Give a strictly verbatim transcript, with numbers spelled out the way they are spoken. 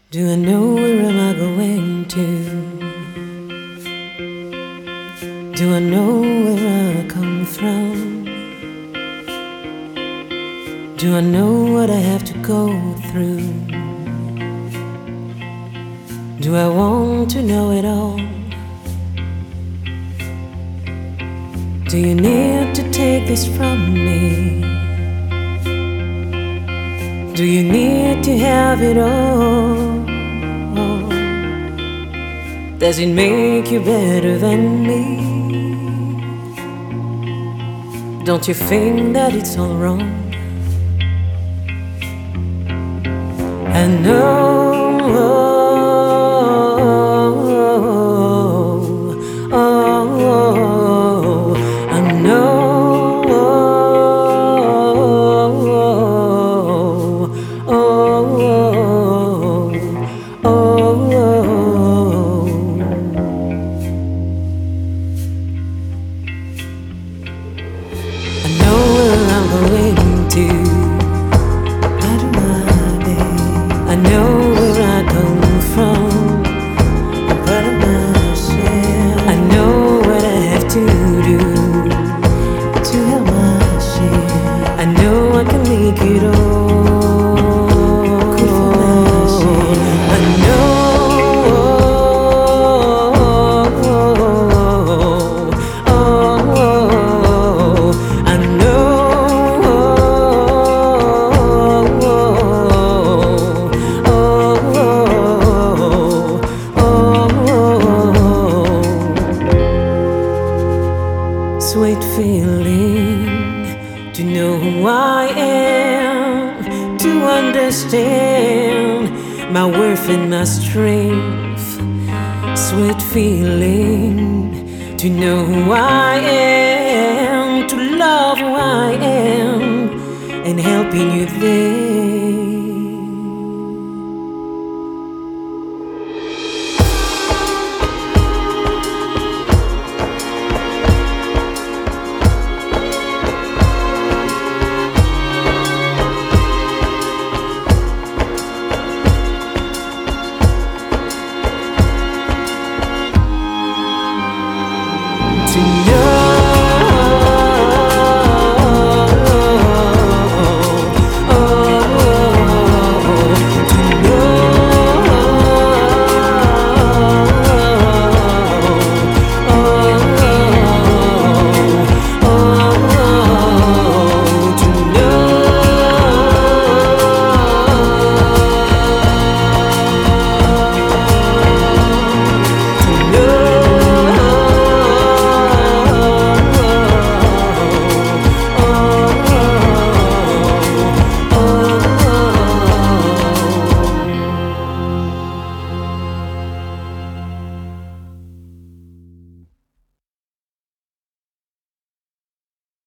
Do I know where am I going to? Do I know where I come from? Do I know what I have to go through? Do I want to know it all? Do you need to take this from me? Do you need to have it all? Does it make you better than me? Don't you think that it's all wrong? I know, oh, oh, I know, oh, oh, oh. I know where I'm going to. I do my day. I know where I come from. I'm proud of myself. I know what I have to do to help my share. I know I can make it all. Good for my share. I know. Sweet feeling to know who I am, to understand my worth and my strength. Sweet feeling to know who I am, to love who I am, and helping you there.